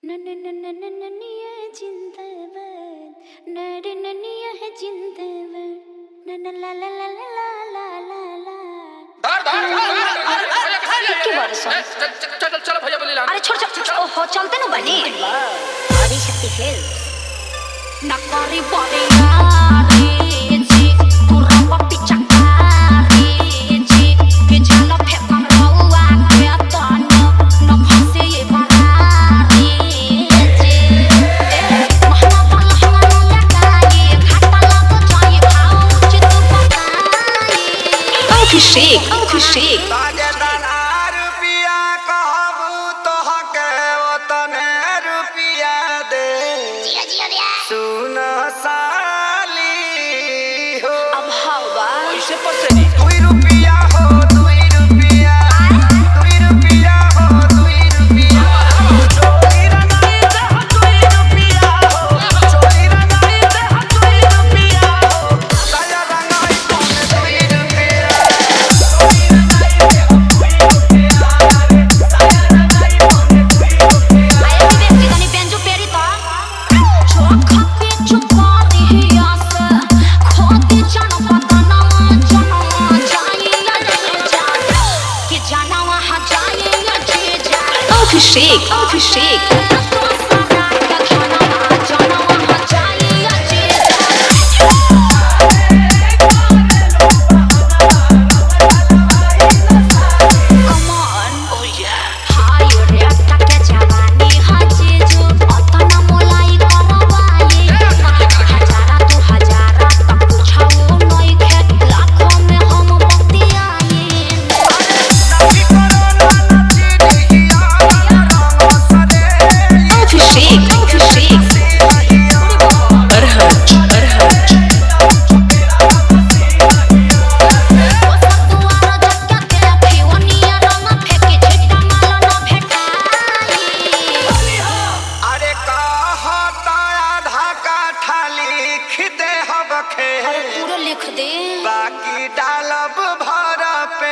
ननिया जिंदाबाद ननिया है जिंदाबाद ला ला ला ला ला ला ला के बारे सुन चल चल भैया बोले अरे छोड़ छोड़ ओहो चलते ना बनी आदि शक्ति खेल नकारी बॉडी यारी जी पूरा पप्पी चकारी जी के जानो फेंकम रहुआ के तानो न फंसे ये बरारी जी महना महना लगाई घाटा लग जाए खाओ चित पकाई अभिषेक अब हवा ऐसे पसेरी अभिषेक पूरा लिख दे बाकी डालब भर पे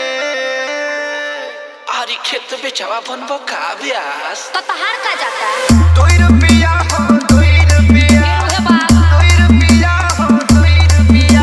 आरी खेत बेचवा बनबो का ब्यास तो तहार का जाता 2 रुपया हो 2 रुपया हे बाप 2 रुपया हो 2 रुपया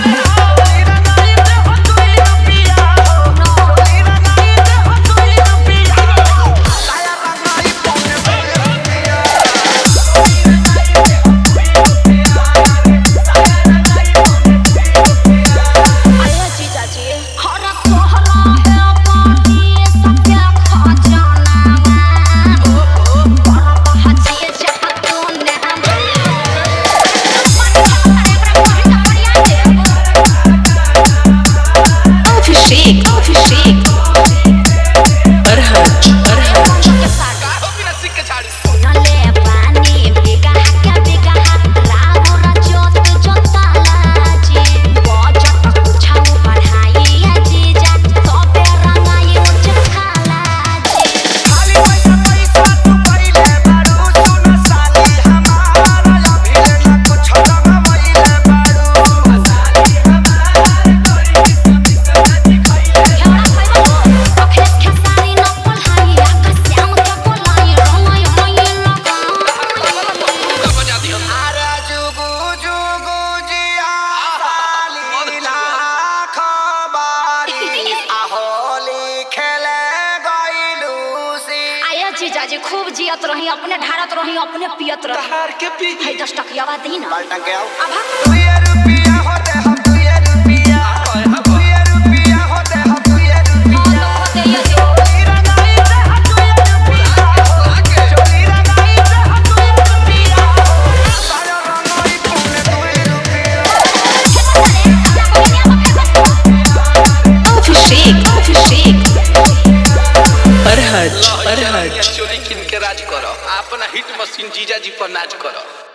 जीजाजी खूब जियत रही अपने ढारत रही अपने पियत रही तहार के पी है 10 टकिया बात ही ना बाल्टा के आओ अब 2 रुपया होते हम 2 रुपया 2 रुपया होते हम 2 रुपया अभिषेक चोरी किन के राज करो अपना हिट मशीन जीजा जी पर नाच करो।